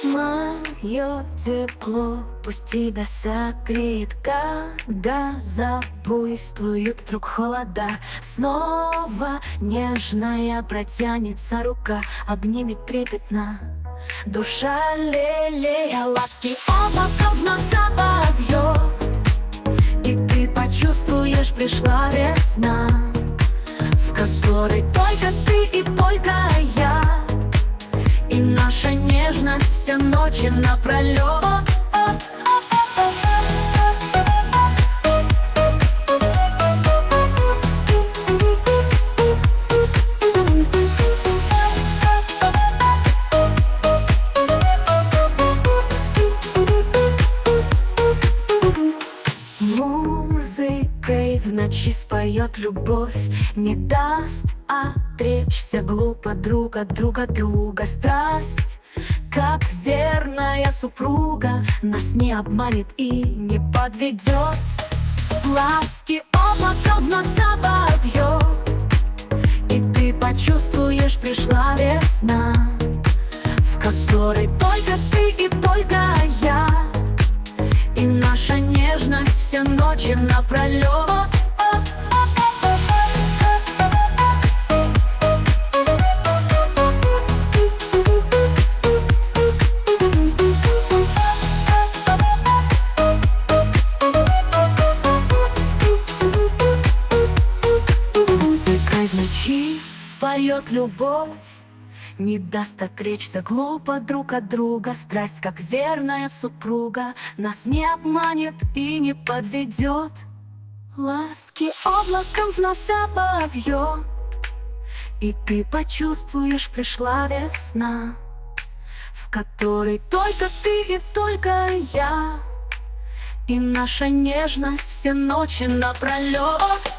Мое тепло пусть тебя согреет, когда забуйствуют вдруг холода. Снова нежная протянется рука, обнимет трепетно. Душа лелея ласки облака вновь обовьет, и ты почувствуешь, пришла весна, в которой только ты и только я, и наша нежность все ночи напролет. Музыкой в ночи споет любовь, не даст отречься глупо друг от друга. Страсть, как верная супруга, нас не обманет и не подведет. Ласки облака вновь обовьет, и ты почувствуешь, пришла весна, в которой только ты и только я, и наша нежность все ночи напролет. Музыкой в ночи споет любовь, не даст отречься глупо друг от друга. Страсть, как верная супруга, нас не обманет и не подведет. Ласки облаком вновь обовьет, и ты почувствуешь, пришла весна, в которой только ты и только я, и наша нежность все ночи напролет.